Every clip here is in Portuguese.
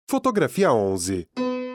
Fotografia 11.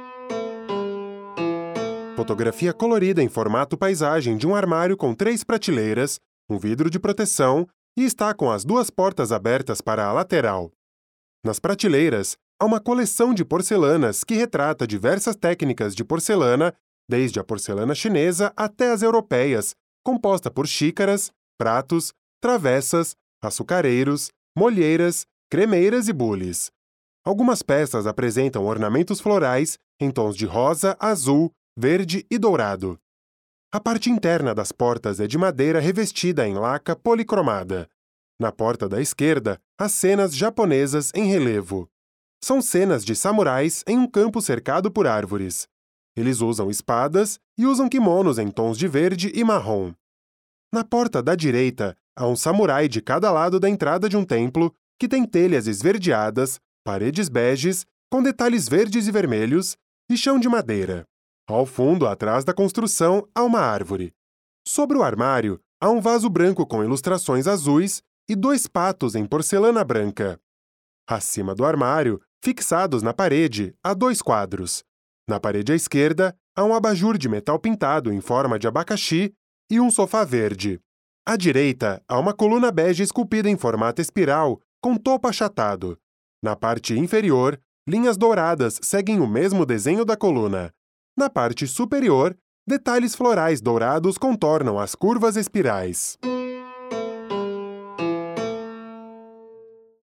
Fotografia colorida em formato paisagem de um armário com 3 prateleiras, um vidro de proteção e está com as 2 portas abertas para a lateral. Nas prateleiras, há uma coleção de porcelanas que retrata diversas técnicas de porcelana, desde a porcelana chinesa até as europeias, composta por xícaras, pratos, travessas, açucareiros, molheiras, cremeiras e bules. Algumas peças apresentam ornamentos florais em tons de rosa, azul, verde e dourado. A parte interna das portas é de madeira revestida em laca policromada. Na porta da esquerda, há cenas japonesas em relevo. São cenas de samurais em um campo cercado por árvores. Eles usam espadas e usam kimonos em tons de verde e marrom. Na porta da direita, há um samurai de cada lado da entrada de um templo que tem telhas esverdeadas, paredes beges, com detalhes verdes e vermelhos, e chão de madeira. Ao fundo, atrás da construção, há uma árvore. Sobre o armário, há um vaso branco com ilustrações azuis e 2 patos em porcelana branca. Acima do armário, fixados na parede, há 2 quadros. Na parede à esquerda, há um abajur de metal pintado em forma de abacaxi e um sofá verde. À direita, há uma coluna bege esculpida em formato espiral, com topo achatado. Na parte inferior, linhas douradas seguem o mesmo desenho da coluna. Na parte superior, detalhes florais dourados contornam as curvas espirais.